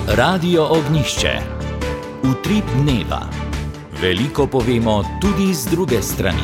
Radio Ognišče. Utrip dneva. Veliko povemo tudi z druge strani.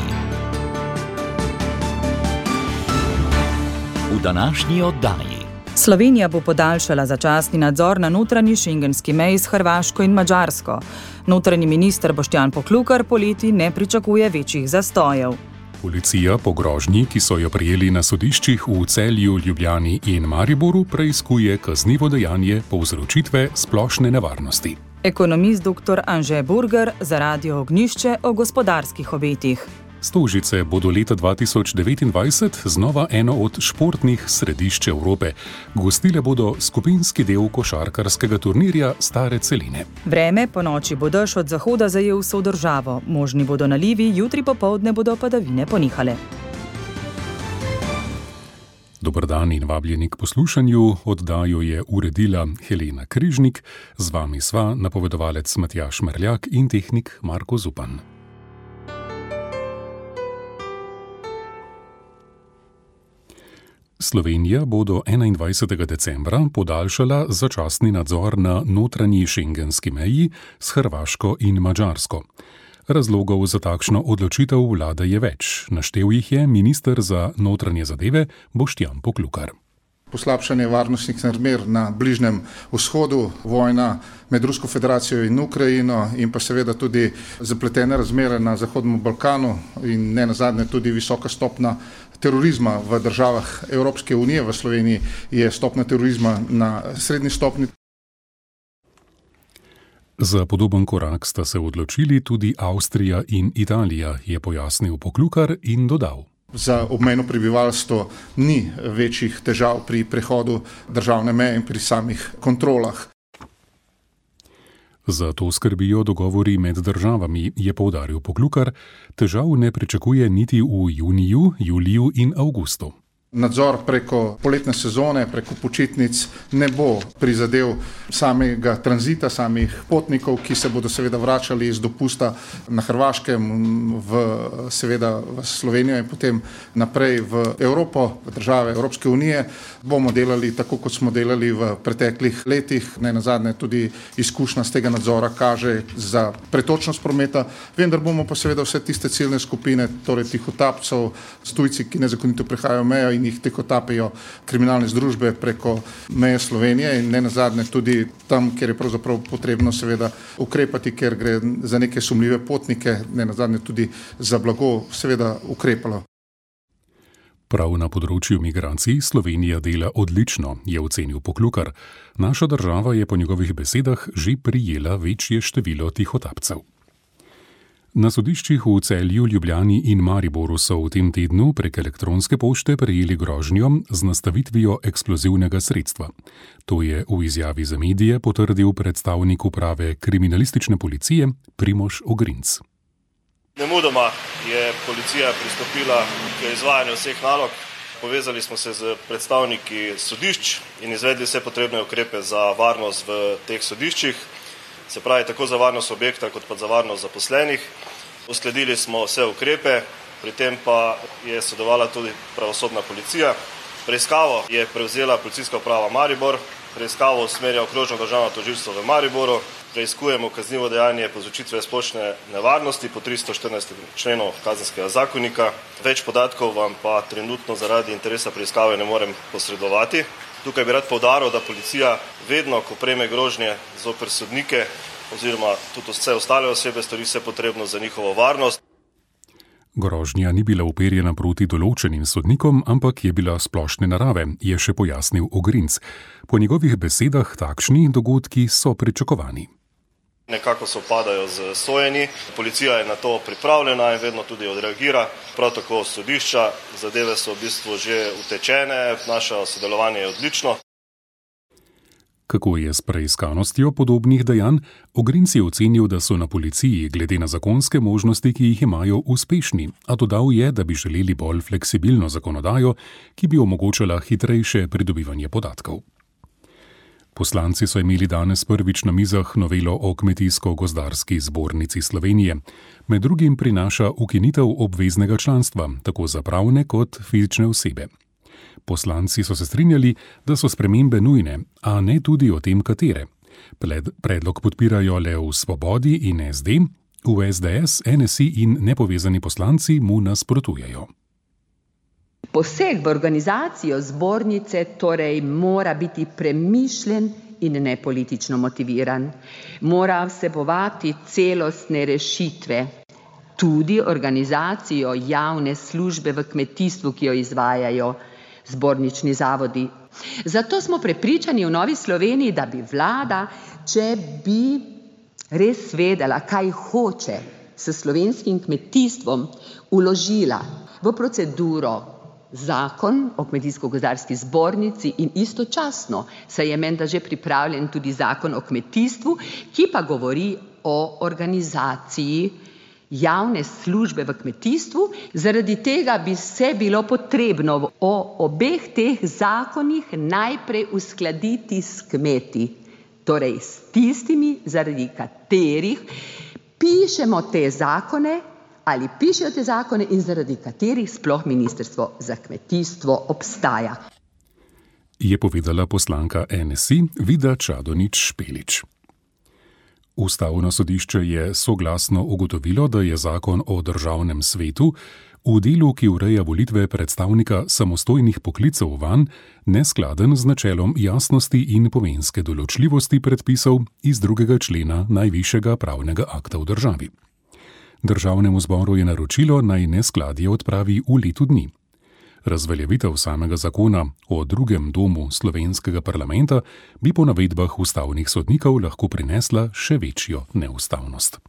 V današnji oddaji. Slovenija bo podaljšala začasni nadzor na notranji šengenski meji s Hrvaško in Madžarsko. Notranji minister Boštjan Poklukar poleti ne pričakuje večjih zastojev. Policija po grožnji, ki so jo prijeli na sodiščih v Celju, Ljubljani in Mariboru, preiskuje kaznivo dejanje povzročitve splošne nevarnosti. Ekonomist dr. Anže Burger za Radio Ognišče o gospodarskih obetih. Stožice bodo leta 2029 znova eno od športnih središč Evrope. Gostile bodo skupinski del košarkarskega turnirja Stare celine. Vreme, po noči bo dež od zahoda zajel vso državo. Možni bodo nalivi, jutri popoldne bodo padavine ponehale. Dober dan in vabljeni k poslušanju. Oddajo je uredila Helena Križnik, z vami sva napovedovalec Matjaž Merljak in tehnik Marko Zupan. Slovenija bo do 21. decembra podaljšala začasni nadzor na notranji šengenski meji s Hrvaško in Madžarsko. Razlogov za takšno odločitev vlade je več. Naštel jih je minister za notranje zadeve Boštjan Poklukar. Poslabšanje varnostnih razmer na Bližnjem vzhodu, vojna med Rusko federacijo in Ukrajino in pa seveda tudi zapletene razmere na Zahodnem Balkanu in ne nazadnje tudi visoka stopna terorizma v državah Evropske unije. V Sloveniji je stopna terorizma na srednji stopni. Za podoben korak sta se odločili tudi Avstrija in Italija, je pojasnil Poklukar in dodal. Za obmejno prebivalstvo ni večjih težav pri prehodu državne meje in pri samih kontrolah. Za to skrbijo dogovori med državami, je poudaril Poklukar. Težav ne pričakuje niti v juniju, juliju in avgustu. Nadzor preko poletne sezone, preko počitnic ne bo prizadel samega tranzita, samih potnikov, ki se bodo seveda vračali iz dopusta na Hrvaškem v Slovenijo in potem naprej v Evropo, v države Evropske unije. Bomo delali tako, kot smo delali v preteklih letih. Ne nazadnje tudi izkušnja z tega nadzora kaže za pretočnost prometa, vendar bomo pa seveda vse tiste ciljne skupine, torej tihotapcev, tujci, ki nezakonito prehajajo mejo in jih tihotapijo kriminalne združbe preko meje Slovenije in ne nazadnje tudi tam, kjer je pravzaprav potrebno seveda ukrepati, ker gre za neke sumljive potnike, ne nazadnje tudi za blago, seveda ukrepalo. Prav na področju migracij Slovenija dela odlično, je ocenil Poklukar. Naša država je po njegovih besedah že prijela večje število tihotapcev. Na sodiščih v Celju, Ljubljani in Mariboru so v tem tednu prek elektronske pošte prejeli grožnjo z nastavitvijo eksplozivnega sredstva. To je v izjavi za medije potrdil predstavnik uprave kriminalistične policije Primož Ogrinc. Nemudoma je policija pristopila k izvajanju vseh nalog. Povezali smo se z predstavniki sodišč in izvedli vse potrebne ukrepe za varnost v teh sodiščih. Se pravi, tako za varnost objekta, kot pa za varnost zaposlenih. Uskladili smo vse ukrepe, pri tem pa je sodelovala tudi pravosodna policija. Preiskavo je prevzela policijska uprava Maribor, preiskavo usmerja okrožno državno tožilstvo v Mariboru, preiskujemo kaznivo dejanje povzročitve splošne nevarnosti po 314. členu Kazenskega zakonika. Več podatkov vam pa trenutno zaradi interesa preiskave ne morem posredovati. Tukaj bi rad poudaril, da policija vedno, ko prejme grožnje zoper sodnike oziroma tudi vse ostale osebe, stori vse potrebno za njihovo varnost. Grožnja ni bila uperjena proti določenim sodnikom, ampak je bila splošne narave, je še pojasnil Ogrinc. Po njegovih besedah takšni dogodki so pričakovani. Nekako sovpadajo z sojenji. Policija je na to pripravljena in vedno tudi odreagira. Prav tako sodišča, zadeve so v bistvu že utečene, naše sodelovanje je odlično. Kako je s preiskanostjo podobnih dejanj? Ogrinc je ocenil, da so na policiji glede na zakonske možnosti, ki jih imajo, uspešni, a dodal je, da bi želeli bolj fleksibilno zakonodajo, ki bi omogočala hitrejše pridobivanje podatkov. Poslanci so imeli danes prvič na mizah novelo o Kmetijsko-gozdarski zbornici Slovenije. Med drugim prinaša ukinitev obveznega članstva, tako za pravne kot fizične osebe. Poslanci so se strinjali, da so spremembe nujne, a ne tudi o tem, katere. Predlog podpirajo le v Svobodi in SD, v SDS, NSI in nepovezani poslanci mu nasprotujejo. Poseg v organizacijo zbornice torej mora biti premišljen in ne politično motiviran. Mora vsebovati celostne rešitve, tudi organizacijo javne službe v kmetijstvu, ki jo izvajajo zbornični zavodi. Zato smo prepričani v Novi Sloveniji, da bi vlada, če bi res vedela, kaj hoče s slovenskim kmetijstvom, vložila v proceduro zakon o kmetijsko-gozdarski zbornici in istočasno se je menda že pripravljen tudi zakon o kmetijstvu, ki pa govori o organizaciji javne službe v kmetijstvu. Zaradi tega bi se bilo potrebno o obeh teh zakonih najprej uskladiti s kmeti, torej s tistimi, zaradi katerih pišemo te zakone ali pišejo te zakone in zaradi katerih sploh Ministrstvo za kmetijstvo obstaja. Je povedala poslanka NSI Vida Čadonič Špelič. Ustavno sodišče je soglasno ugotovilo, da je zakon o državnem svetu v delu, ki ureja volitve predstavnika samostojnih poklicev vanj, neskladen z načelom jasnosti in pomenske določljivosti predpisov iz 2. člena najvišjega pravnega akta v državi. Državnemu zboru je naročilo, naj neskladje odpravi v letu dni. Razveljavitev samega zakona o drugem domu slovenskega parlamenta bi po navedbah ustavnih sodnikov lahko prinesla še večjo neustavnost.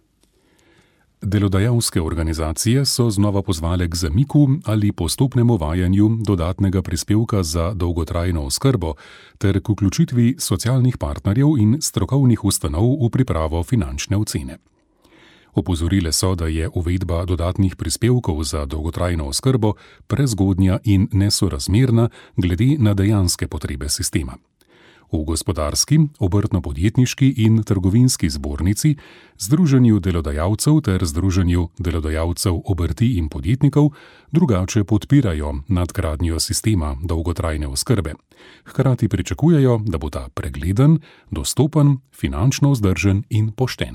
Delodajalske organizacije so znova pozvale k zamiku ali postopnemu uvajanju dodatnega prispevka za dolgotrajno oskrbo ter k vključitvi socialnih partnerjev in strokovnih ustanov v pripravo finančne ocene. Opozorile so, da je uvedba dodatnih prispevkov za dolgotrajno oskrbo prezgodnja in nesorazmerna glede na dejanske potrebe sistema. V gospodarski, obrtno-podjetniški in trgovinski zbornici, Združenju delodajalcev ter Združenju delodajalcev obrti in podjetnikov drugače podpirajo nadgradnjo sistema dolgotrajne oskrbe. Hkrati pričakujejo, da bo ta pregleden, dostopen, finančno vzdržen in pošten.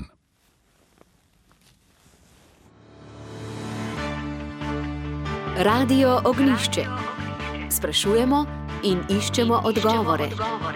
Radio Ognjišče. Sprašujemo in iščemo odgovore.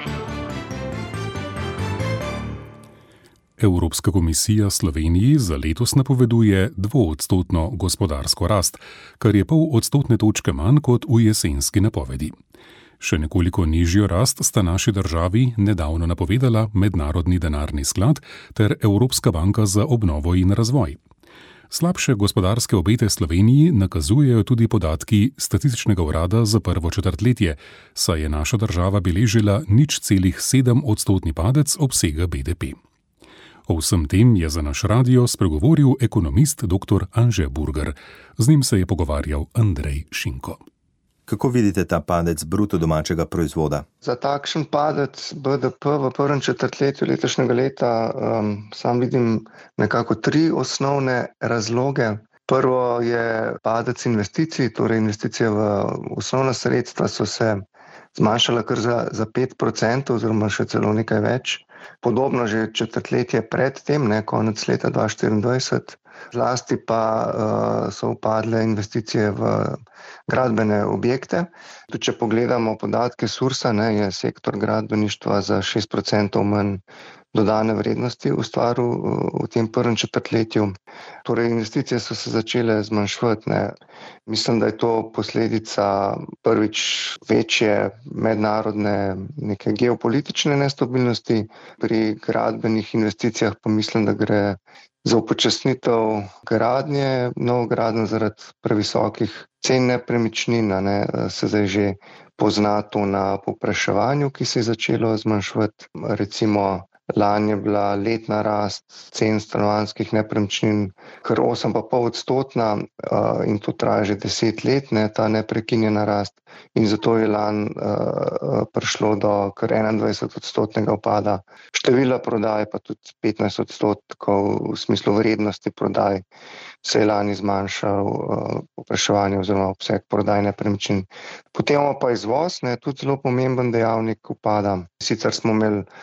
Evropska komisija Sloveniji za letos napoveduje 2% gospodarsko rast, kar je 0,5 točke manj kot v jesenski napovedi. Še nekoliko nižjo rast sta naši državi nedavno napovedala Mednarodni denarni sklad ter Evropska banka za obnovo in razvoj. Slabše gospodarske obete Sloveniji nakazujejo tudi podatki Statističnega urada za prvo četrtletje, saj je naša država beležila 0,7% padec obsega BDP. O vsem tem je za naš radio spregovoril ekonomist dr. Anže Burger. Z njim se je pogovarjal Andrej Šinko. Kako vidite ta padec bruto domačega proizvoda? Za takšen padec BDP v prvem četrtletju letošnjega leta sam vidim nekako 3 osnovne razloge. Prvo je padec investicij, torej investicije v osnovna sredstva so se zmanjšala kar za 5% oziroma še celo nekaj več. Podobno že četrtletje pred tem, konec leta 2024. Zlasti pa so upadle investicije v gradbene objekte. Tudi če pogledamo podatke SURS-a, je sektor gradbeništva za 6% manj dodane vrednosti ustvaril v tem prvem četrtletju. Torej investicije so se začele zmanjševati. Mislim, da je to posledica prvič večje mednarodne neke geopolitične nestabilnosti. Pri gradbenih investicijah pa mislim, da gre za upočasnitev gradnje, novogradenj zaradi previsokih cen nepremičnin, se zdaj že pozna to na povpraševanju, ki se je začelo zmanjševati. Recimo lani je bila letna rast cen stanovanjskih nepremičnin kar 8,5% in to traja že 10 let, ta neprekinjena rast. In zato je lani prišlo do kar 21% upada števila prodaj, pa tudi 15% v smislu vrednosti prodaj se je lani zmanjšal povpraševanje oziroma obseg prodaj nepremičnin. Potem pa izvoz, tudi zelo pomemben dejavnik upada. Sicer smo imeli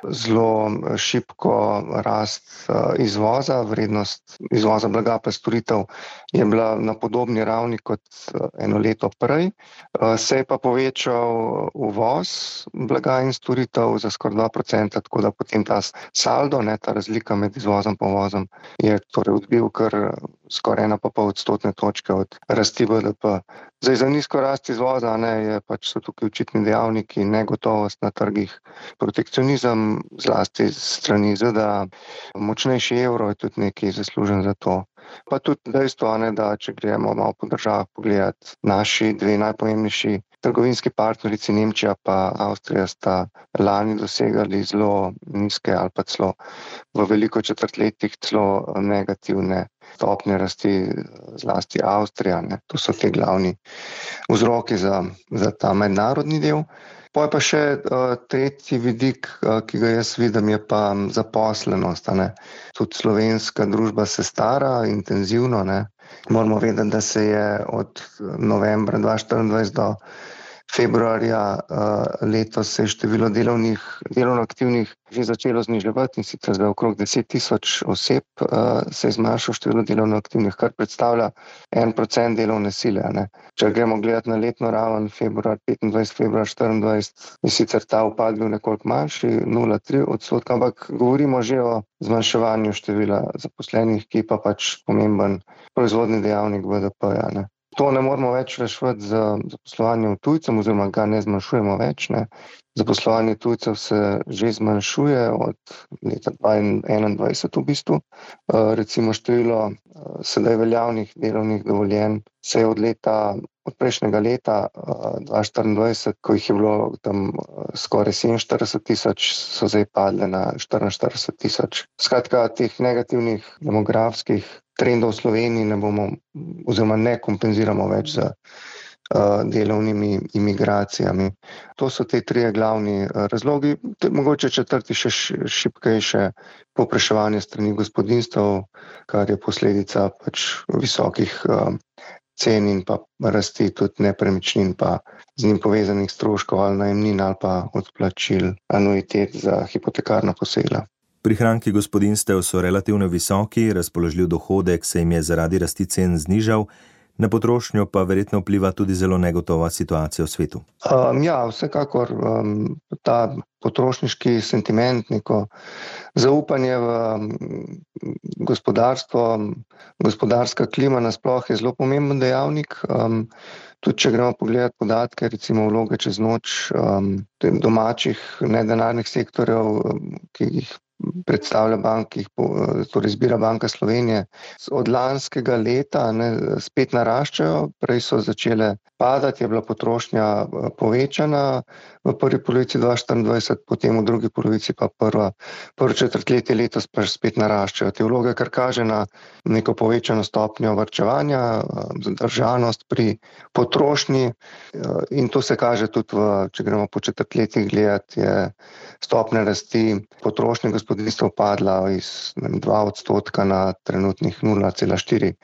zelo šibko rast izvoza, vrednost izvoza blaga pa storitev je bila na podobni ravni kot eno leto prej. Se je pa povečal uvoz blaga in storitev za skoraj 2%, tako da potem ta saldo, ta razlika med izvozom in uvozom je torej odbil kar skoraj 1,5 odstotne točke od rasti BDP. Zdaj, za nizko rast izvoza so tukaj očitni dejavniki, negotovost na trgih, protekcionizem, zlasti strani ZDA, močnejši evro je tudi nekaj zaslužen za to. Pa tudi dejstvo, da če gremo malo po državah pogledati, naši dve najpomembnejši trgovinski partnerici, Nemčija pa Avstrija, sta lani dosegali zelo nizke ali pa celo v veliko četrtletjih celo negativne stopnje rasti, zlasti Avstrija. To so te glavni vzroki za ta mednarodni del. Potem pa še tretji vidik, ki ga jaz vidim, je pa zaposlenost. Tudi slovenska družba se stara intenzivno. Moramo vedeti, da se je od novembra 2024 do februarja letos se je število delovno aktivnih že začelo zniževati, in sicer za okrog 10 tisoč oseb se je zmanjšalo število delovno aktivnih, kar predstavlja 1% delovne sile. Če gremo gledati na letno raven februar 25, februar 24, je sicer ta upad bil nekoliko manjši, 0,3%, ampak govorimo že o zmanjševanju števila zaposlenih, ki pa pomemben proizvodni dejavnik BDP-ja. To ne moramo več reševati z zaposlovanjem tujcev, oziroma ga ne zmanjšujemo več. Zaposlovanje tujcev se že zmanjšuje od leta 2021 v bistvu. Recimo število sedaj veljavnih delovnih dovoljenj se je od prejšnjega leta 2024, ko jih je bilo tam skoraj 47 tisoč, so zdaj padle na 44 tisoč. Skratka, teh negativnih demografskih trendov v Sloveniji ne kompenziramo več z delovnimi imigracijami. To so te trije glavni razlogi. Mogoče četrti še šibkejše povpraševanje strani gospodinjstev, kar je posledica visokih cen in pa rasti tudi nepremičnin, pa z njim povezanih stroškov ali najemnin ali pa odplačil anuitet za hipotekarna posojila. Prihranki gospodinjstev so relativno visoki, razpoložljiv dohodek se jim je zaradi rasti cen znižal, na potrošnjo pa verjetno vpliva tudi zelo negotova situacija v svetu. Vsekakor ta potrošniški sentiment, neko zaupanje v gospodarstvo, gospodarska klima nasploh je zelo pomemben dejavnik. Tudi če gremo pogledati podatke, recimo vloge čez noč domačih nedenarnih sektorjev, ki jih predstavlja torej zbira Banka Slovenije, od lanskega leta spet naraščajo, prej so začele padati, je bila potrošnja povečana v prvi polovici 2024, potem v drugi polovici pa prvo četrtletje letos pa spet naraščajo. Te vloge kar kaže na neko povečano stopnjo varčevanja, zadržanost pri potrošnji, in to se kaže tudi če gremo po četrtletjih gledati, je stopnja rasti potrošnje gospodinjstva padla iz 2% na trenutnih 0,4%,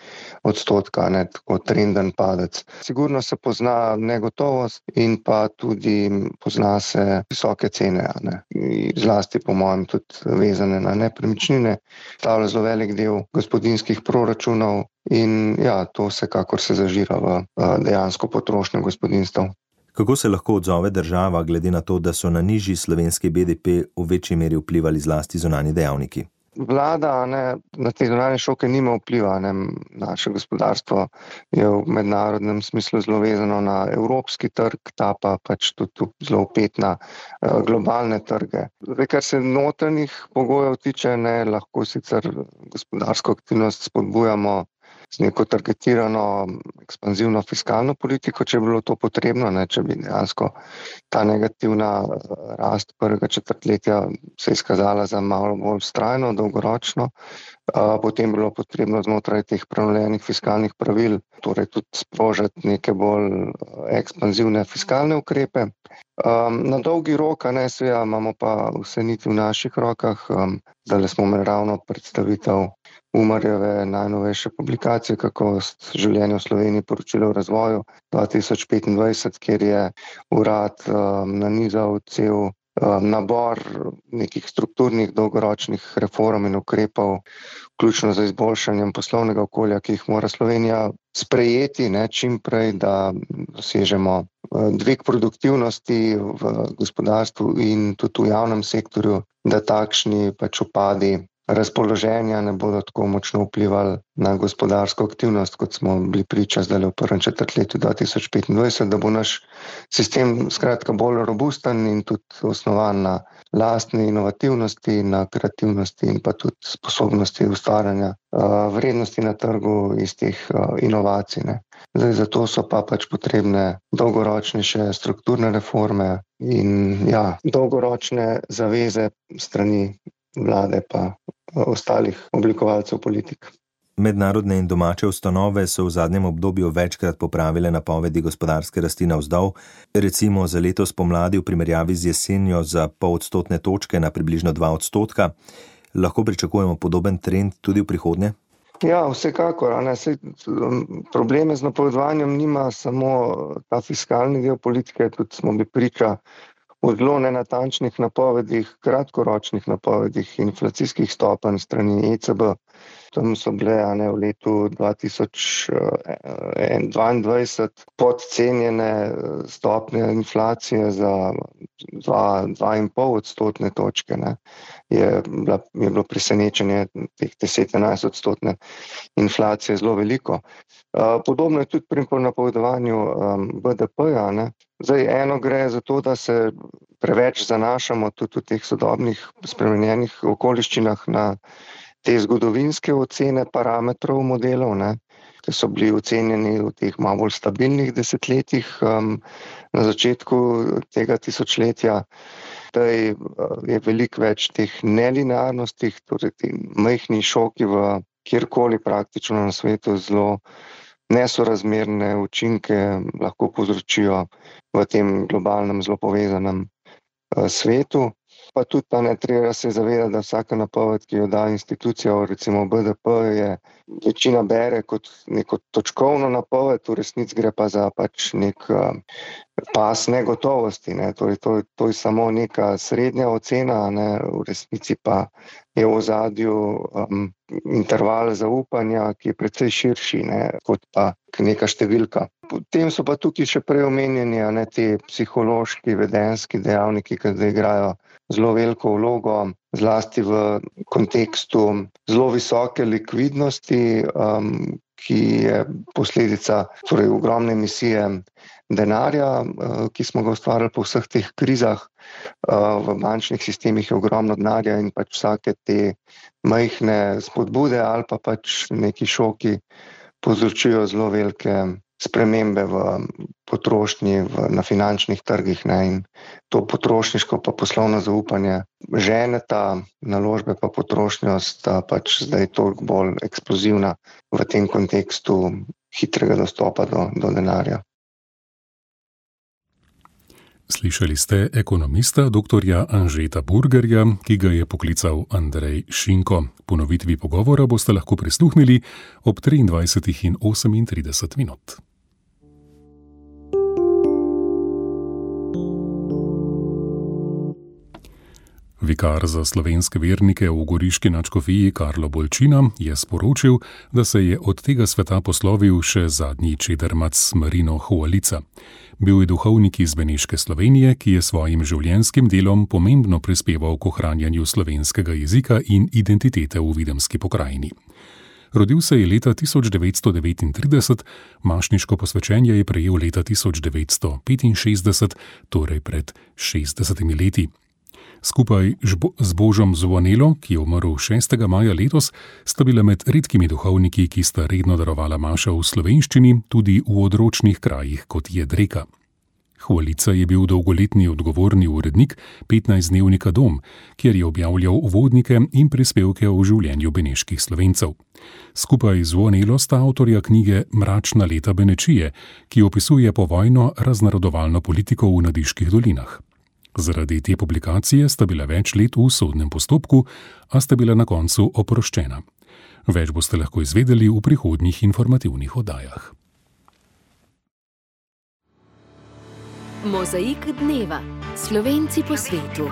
tako trenden padec. Sigurno se pozna negotovost in pa tudi pozna se visoke cene, zlasti po mojem tudi vezane na nepremičnine, stavlja zelo velik del gospodinjskih proračunov in to vsekakor se zažira v dejansko potrošnjo gospodinjstev. Kako se lahko odzove država, glede na to, da so na nižji slovenski BDP v večji meri vplivali zlasti zunanji dejavniki? Vlada na te zunanje šoke nima vpliva. Naše gospodarstvo je v mednarodnem smislu zelo vezano na evropski trg, ta pa tudi zelo vpet na globalne trge. Kar se notranjih pogojev tiče, lahko sicer gospodarsko aktivnost spodbujamo z neko targetirano ekspanzivno fiskalno politiko, če bi bilo to potrebno, če bi dejansko ta negativna rast prvega četrtletja se izkazala za malo bolj vztrajno, dolgoročno, potem bi bilo potrebno znotraj teh prenovljenih fiskalnih pravil torej tudi sprožiti neke bolj ekspanzivne fiskalne ukrepe. Na dolgi rok, seveda imamo pa vse niti v naših rokah. Zdaj smo imeli ravno predstavitev Umarjeve najnovejše publikacije Kakovost življenja v Sloveniji, poročilo o razvoju 2025, kjer je urad nanizal cel nabor nekih strukturnih dolgoročnih reform in ukrepov, vključno z izboljšanjem poslovnega okolja, ki jih mora Slovenija sprejeti, čim prej, da dosežemo dvig produktivnosti v gospodarstvu in tudi v javnem sektorju, da takšni upadi razpoloženja ne bodo tako močno vplivali na gospodarsko aktivnost, kot smo bili priča zdaj v prvem četrtletju 2025, da bo naš sistem skratka bolj robusten in tudi osnovan na lastni inovativnosti, na kreativnosti in pa tudi sposobnosti ustvarjanja vrednosti na trgu iz teh inovacij. Zdaj, zato so pa potrebne dolgoročnejše strukturne reforme in dolgoročne zaveze strani vlade pa ostalih oblikovalcev politik. Mednarodne in domače ustanove so v zadnjem obdobju večkrat popravile napovedi gospodarske rasti navzdol, recimo za letos pomladi v primerjavi z jesenjo za 0,5 točke na približno 2%. Lahko pričakujemo podoben trend tudi v prihodnje? Ja, vsekakor. Probleme z napovedovanjem nima samo ta fiskalni del politike, tudi smo bili priča v zelo nenatančnih napovedih, kratkoročnih napovedih inflacijskih stopenj strani ECB. Tam so bile v letu 2022 podcenjene stopnje inflacije za 2,5% točke. Je bilo presenečenje teh 10-11% inflacije zelo veliko. Podobno je tudi pri napovedovanju BDP-ja. Zdaj, eno gre za to, da se preveč zanašamo tudi v teh sodobnih spremenjenih okoliščinah na te zgodovinske ocene parametrov modelov, ki so bili ocenjeni v teh malo bolj stabilnih desetletjih na začetku tega tisočletja. Zdaj je veliko več teh nelinearnosti, torej ti majhni šoki v kjerkoli praktično na svetu zelo nesorazmerne učinke lahko povzročijo v tem globalnem, zelo povezanem svetu. Pa tudi treba se zavedati, da vsaka napoved, ki jo da institucija, recimo BDP, je večina bere kot neko točkovno napoved, v resnici gre pa za nek pas negotovosti. Torej, to je samo neka srednja ocena, v resnici pa je v ozadju interval zaupanja, ki je precej širši kot pa neka številka. Potem so pa tukaj še prej omenjeni te psihološki, vedenjski dejavniki, ki zdaj igrajo zelo veliko vlogo, zlasti v kontekstu zelo visoke likvidnosti, ki je posledica ogromne emisije denarja, ki smo ga ustvarili po vseh teh krizah. V bančnih sistemih je ogromno denarja in vsake te majhne spodbude ali pa neki šoki povzročijo zelo velike spremembe v potrošnji na finančnih trgih. In to potrošniško pa poslovno zaupanje ženeta, naložbe pa potrošnjo sta zdaj toliko bolj eksplozivna v tem kontekstu hitrega dostopa do denarja. Slišali ste ekonomista dr. Anžeta Burgerja, ki ga je poklical Andrej Šinko. Ponovitvi pogovora boste lahko prisluhnili ob 23:38. Vikar za slovenske vernike v goriški nadškofiji Karlo Bolčina je sporočil, da se je od tega sveta poslovil še zadnji čedermac Marino Hvalica. Bil je duhovnik iz Beneške Slovenije, ki je svojim življenjskim delom pomembno prispeval k ohranjanju slovenskega jezika in identitete v Videmski pokrajini. Rodil se je leta 1939, mašniško posvečenje je prejel leta 1965, torej pred 60 leti. Skupaj z Božom Zvonelo, ki je umrl 6. maja letos, sta bila med redkimi duhovniki, ki sta redno darovala mašo v slovenščini, tudi v odročnih krajih, kot je Dreka. Hvalica je bil dolgoletni odgovorni urednik 15-dnevnika Dom, kjer je objavljal uvodnike in prispevke o življenju beneških Slovencev. Skupaj z Zvonelo sta avtorja knjige Mračna leta Benečije, ki opisuje povojno raznarodovalno politiko v Nadiških dolinah. Zaradi te publikacije sta bila več let v sodnem postopku, a sta bila na koncu oproščena. Več boste lahko izvedeli v prihodnjih informativnih oddajah. Mozaik dneva. Slovenci po svetu.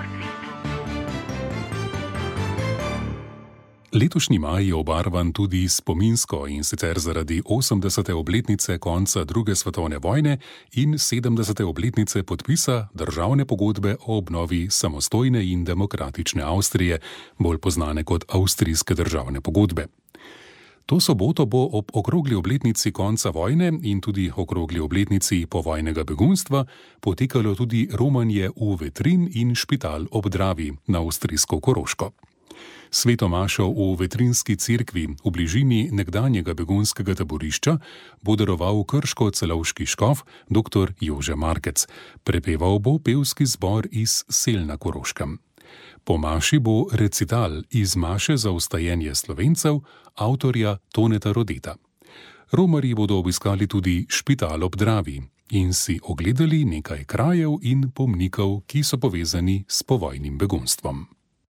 Letošnji maj je obarvan tudi spominsko, in sicer zaradi 80. obletnice konca druge svetovne vojne in 70. obletnice podpisa državne pogodbe o obnovi samostojne in demokratične Avstrije, bolj poznane kot avstrijske državne pogodbe. To soboto bo ob okrogli obletnici konca vojne in tudi okrogli obletnici povojnega begunstva potekalo tudi romanje v Vetrin in Špital ob Dravi na avstrijsko Koroško. Sveto mašo v Vetrinski cerkvi v bližini nekdanjega begunskega taborišča bo daroval krško-celovški škof dr. Jože Markec. Prepeval bo pevski zbor iz Sel na Koroškem. Po maši bo recital iz maše za vstajenje Slovencev avtorja Toneta Rodeta. Romarji bodo obiskali tudi Špital ob Dravi in si ogledali nekaj krajev in pomnikov, ki so povezani s povojnim begunstvom.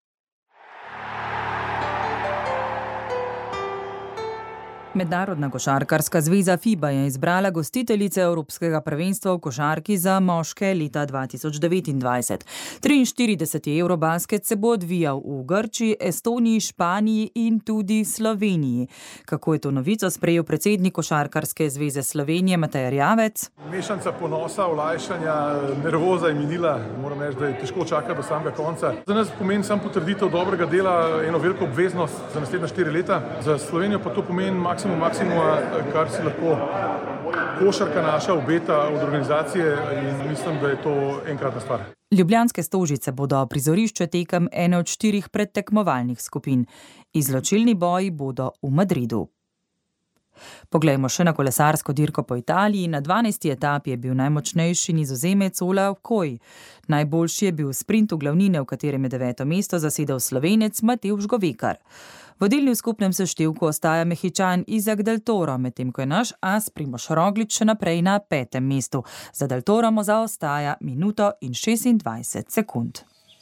Mednarodna košarkarska zveza FIBA je izbrala gostiteljice Evropskega prvenstva v košarki za moške leta 2029. 43. Eurobasket se bo odvijal v Grčiji, Estoniji, Španiji in tudi Sloveniji. Kako je to novico sprejel predsednik Košarkarske zveze Slovenije Matej Erjavec? Mešanca ponosa, olajšanja, nervoza je minila. Moram reči, da je težko čakati do samega konca. Za nas pomeni sam potrditev dobrega dela, eno veliko obveznost za naslednja 4 leta. Za Slovenijo pa to pomeni maksimuma, kar si lahko košarka naša obeta od organizacije, in mislim, da je to enkratna stvar. Ljubljanske Stožice bodo prizorišče tekem ene od 4 predtekmovalnih skupin. Izločilni boji bodo v Madridu. Poglejmo še na kolesarsko dirko po Italiji. Na 12. etapi je bil najmočnejši Nizozemec Olav Koj. Najboljši je bil sprint v glavnine, v katerem je 9. mesto zasedel Slovenec Matevž Govekar. Vodilni v skupnem seštevku ostaja Mehičan Izak Del Toro, medtem ko je naš as Primož Roglič še naprej na 5. mestu. Za Del Torom zaostaja minuto in 26 sekund.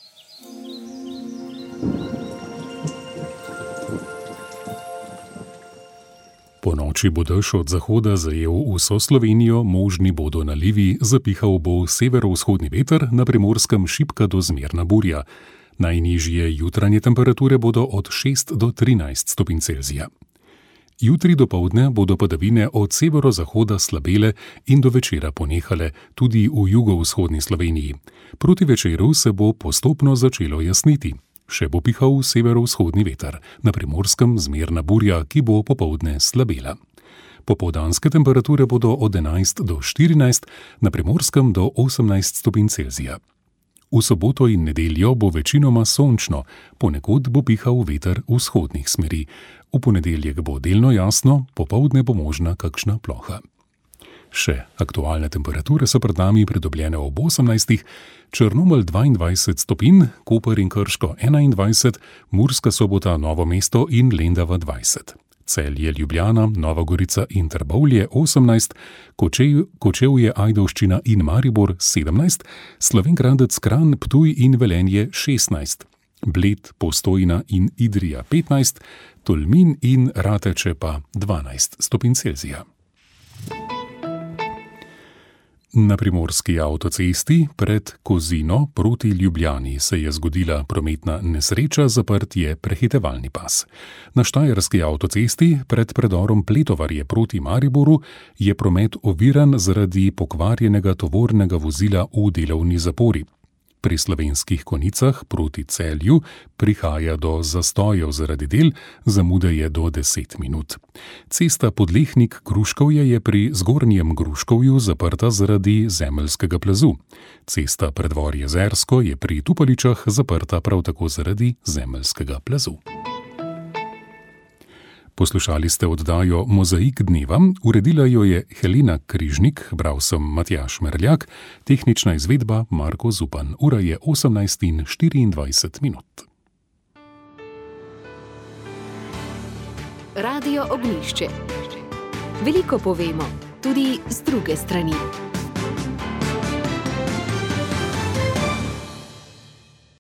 Po noči bo dež od zahoda zajel vso Slovenijo, možni bodo nalivi, zapihal bo severovzhodni veter, na Primorskem šibka do zmerna burja. Najnižje jutranje temperature bodo od 6 do 13 stopinj Celzija. Jutri dopoldne bodo padavine od severozahoda slabele in do večera ponehale, tudi v jugovzhodni Sloveniji. Proti večeru se bo postopno začelo jasniti. Še bo pihal severovzhodni veter, na Primorskem zmerna burja, ki bo popoldne slabela. Popoldanske temperature bodo od 11 do 14, na Primorskem do 18 stopinj Celzija. V soboto in nedeljo bo večinoma sončno, ponekod bo pihal veter vzhodnih smeri. V ponedeljek bo delno jasno, popoldne bo možna kakšna ploha. Še aktualne temperature so pred nami pridobljene ob 18, Črnomelj 22 stopinj, Koper in Krško 21, Murska Sobota, Novo mesto in Lendava 20. Celje, Ljubljana, Nova Gorica in Trbovlje 18, Kočevje, Ajdovščina in Maribor 17, Slovenj Gradec, Kranj, Ptuj in Velenje 16, Bled, Postojna in Idrija 15, Tolmin in Rateče pa 12 stopinj Celzija. Na primorski avtocesti pred Kozino proti Ljubljani se je zgodila prometna nesreča, zaprt je prehitevalni pas. Na štajerski avtocesti pred predorom Pletovarje proti Mariboru je promet oviran zaradi pokvarjenega tovornega vozila v delovni zapori. Pri Slovenskih Konicah proti Celju prihaja do zastojev zaradi del, zamude je do 10 minut. Cesta Podlehnik-Gruškovje je pri Zgornjem Gruškovju zaprta zaradi zemeljskega plazu. Cesta Predvorje-Zersko je pri Tupaličah zaprta prav tako zaradi zemeljskega plazu. Poslušali ste oddajo Mozaik dneva, uredila jo je Helena Križnik, bral sem Matjaž Merljak, tehnična izvedba Marko Zupan. Ura je 18:24. Radio Ognjišče. Veliko povemo, tudi z druge strani.